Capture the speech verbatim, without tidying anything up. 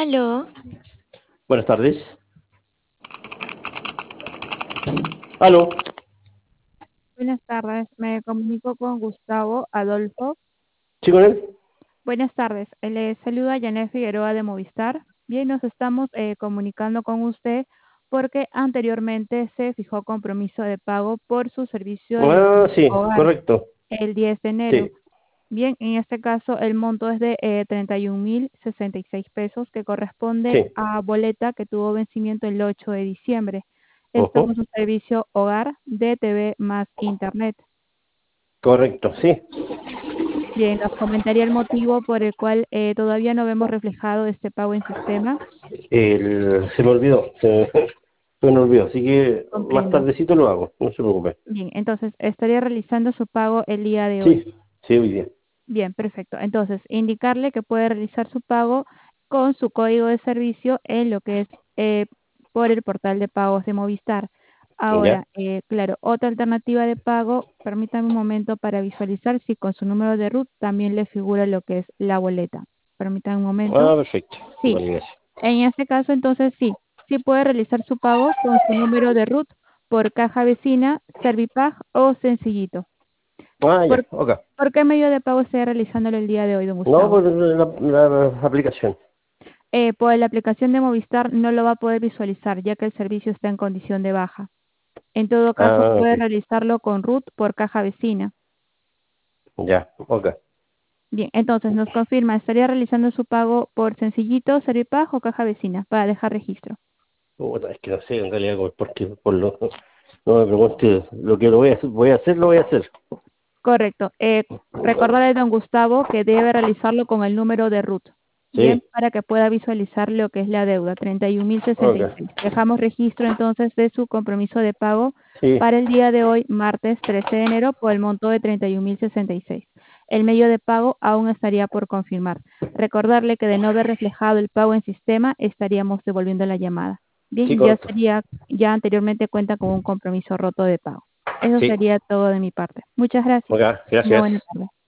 Aló, Buenas tardes. Aló. Buenas tardes, me comunico con Gustavo Adolfo. ¿Sí con él? Buenas tardes, le saluda Janet Figueroa de Movistar. Bien, nos estamos eh, comunicando con usted porque anteriormente se fijó compromiso de pago por su servicio de lo que Ah, es sí, hogar correcto. el diez de enero. Sí, Bien, en este caso el monto es de eh, treinta y un mil sesenta y seis pesos que corresponde sí. a boleta que tuvo vencimiento el ocho de diciembre. Esto con Ujú. su servicio hogar de T V más internet. Correcto, sí. Bien, nos comentaría el motivo por el cual eh, todavía no vemos reflejado este pago en sistema. El- se me olvidó. Se, se me olvidó. Así que más Comprendo. tardecito lo hago. No se preocupe. Bien, entonces estaría realizando su pago el día de hoy. Sí, sí, hoy día. Bien, perfecto. Entonces, indicarle que puede realizar su pago con su código de servicio en lo que es eh, por el portal de pagos de Movistar. ¿Ya? Ahora, eh, claro, otra alternativa de pago, permítame un momento para visualizar si con su número de RUT también le figura lo que es la boleta. Permítame un momento. Ah, perfecto. Sí, Vale, gracias. en este caso, entonces sí, sí puede realizar su pago con su número de RUT por caja vecina, Servipag o Sencillito. Ah, ya, ¿Por, ok. por qué medio de pago está realizándolo el día de hoy, don No, Gustavo? por la, la- la aplicación. Eh, por la aplicación de Movistar no lo va a poder visualizar, ya que el servicio está en condición de baja. En todo caso, Ah, puede ok. realizarlo con RUT por caja vecina. Ya, ok. Bien, entonces nos confirma, ¿estaría realizando su pago por Sencillito, Servipag o caja vecina para dejar registro? Puta, es que no sé, en realidad, porque por lo, no me pregunte lo que lo voy a hacer, voy a hacer, lo voy a hacer. Correcto. Eh, recordarle, don Gustavo, que debe realizarlo con el número de RUT, bien, Sí, para que pueda visualizar lo que es la deuda, treinta y un mil sesenta y ok. seis. Dejamos registro entonces de su compromiso de pago Sí, para el día de hoy, martes trece de enero, por el monto de treinta y un mil sesenta y seis. El medio de pago aún estaría por confirmar. Recordarle que de no haber reflejado el pago en sistema, estaríamos devolviendo la llamada. sí, Bien, ya correcto. sería, ya anteriormente cuenta con un compromiso roto de pago. Eso Sí, sería todo de mi parte. Muchas gracias. ok, Una buena gracias. tarde.